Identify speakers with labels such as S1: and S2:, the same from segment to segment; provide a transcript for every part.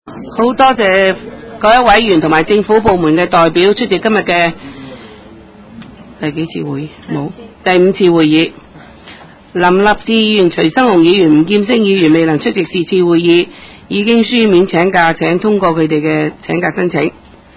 S1: 好多謝各位委員同埋政府部門嘅代表出席今日嘅第幾次會議？冇，第5次會議。林立志議員、徐生雄議員、吳劍星議員未能出席是次會議，已經書面請假，請通過佢哋嘅請假申請。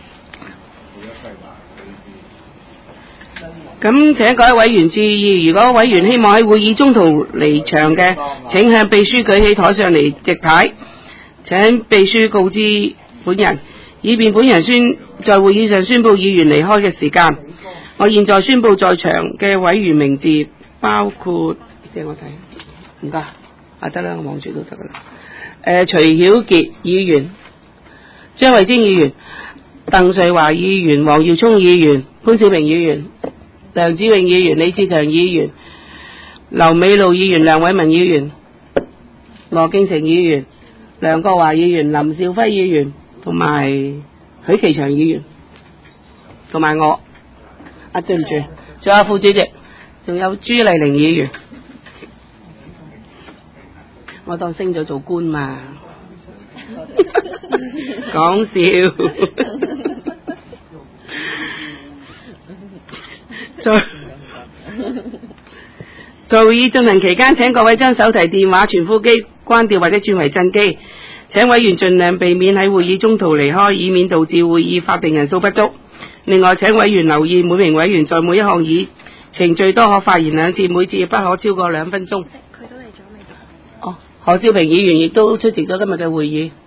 S1: 咁請各位委員注意，如果委員希望喺會議中途離場嘅，請向秘書舉起台上嚟直牌，請秘書告知本人，以便本人在會議上宣布議員離開嘅時間。我現在宣布在場嘅委員名字，包括借我睇，唔該，得啦，我望住都得噶啦。徐曉傑議員、張慧晶議員、鄧瑞華議員、黃耀聰議員、潘小平議員、梁子穎議員、李志強議員、劉美露議員、梁偉文議員、羅敬成議員、梁國華議員、林兆輝議員同埋許其祥議員同埋我。對唔住，仲有副主席，仲有朱麗玲議員。我當升咗做官嘛，講笑。在會議進行期間，請各位將手提電話、傳呼機關掉或者轉為震機。請委員盡量避免喺會議中途離開，以免導致會議法定人數不足。另外，請委員留意，每名委員在每一項議程最多可發言2次，每次不可超過2分鐘。佢都嚟咗未？何少平議員亦都出席咗今日嘅會議。